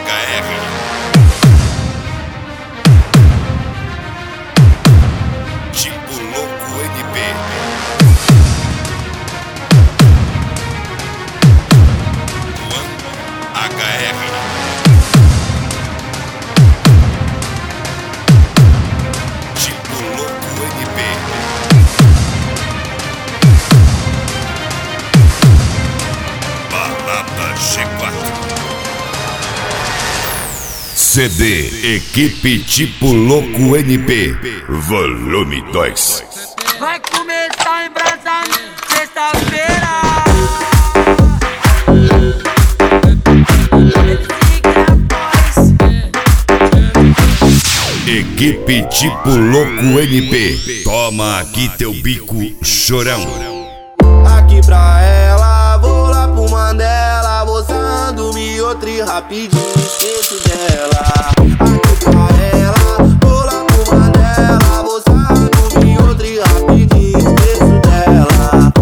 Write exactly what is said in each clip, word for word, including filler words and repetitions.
R. Tipo Louco N P. H R. Tipo Louco N P. Balada G quatro. C D Equipe Tipo Louco N P. Volume dois. Vai começar embrasando sexta-feira. Equipe Tipo Louco N P. Toma aqui teu bico, chorão. Aqui pra ela, vou lá pro Mandela. Gozando me outro rapidinho, esqueço dela. Aqui pra ela, vou lá pro Mandela. Gozando me outro rapidinho, esqueço dela.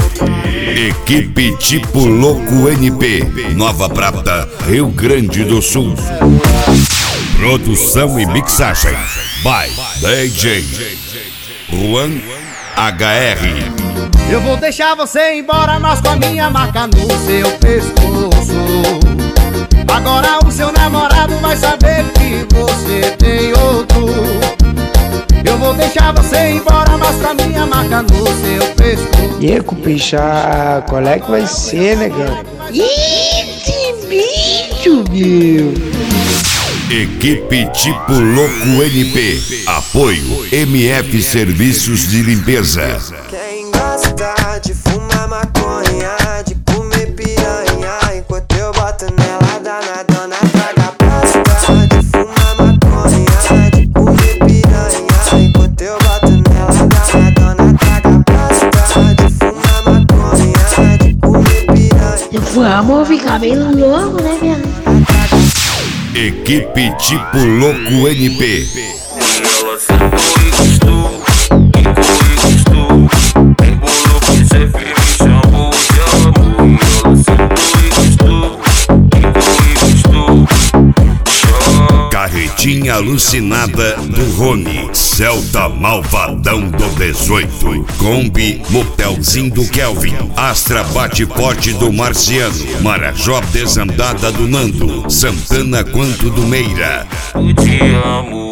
Equipe Tipo Louco N P. Nova Prata, Rio Grande do Sul. Produção e mixagem by D J Juan H R. Eu vou deixar você embora, mas com a minha marca no seu pescoço. Agora o seu namorado vai saber que você tem outro. Eu vou deixar você embora, mas com a minha marca no seu pescoço. E aí, Cupichá, qual é que vai ser, negão? Esse bicho, meu! Equipe Tipo Louco N P. Apoio M F Serviços de Limpeza. Quem gosta de fumar maconha, de comer piranha, enquanto eu boto nela danadona, traga pasta. De fumar maconha, de comer piranha, enquanto eu boto nela danadona, traga pasta. De fumar maconha, de comer piranha. Vamos ficar bem louco, né, minha? Equipe Tipo Louco N P. Ela sentou e gostou, quicou e gostou, embolou com chefe, me chamou de amor. Ela sentou e gostou, quicou e gostou. Carretinha alucinada do Rony. Celta Malvadão do dezoito. Kombi Motelzinho do Kelvin. Astra Bate-Pote do Marciano. Marajó Desandada do Nando. Santana Quanto do Meira. Eu te amo.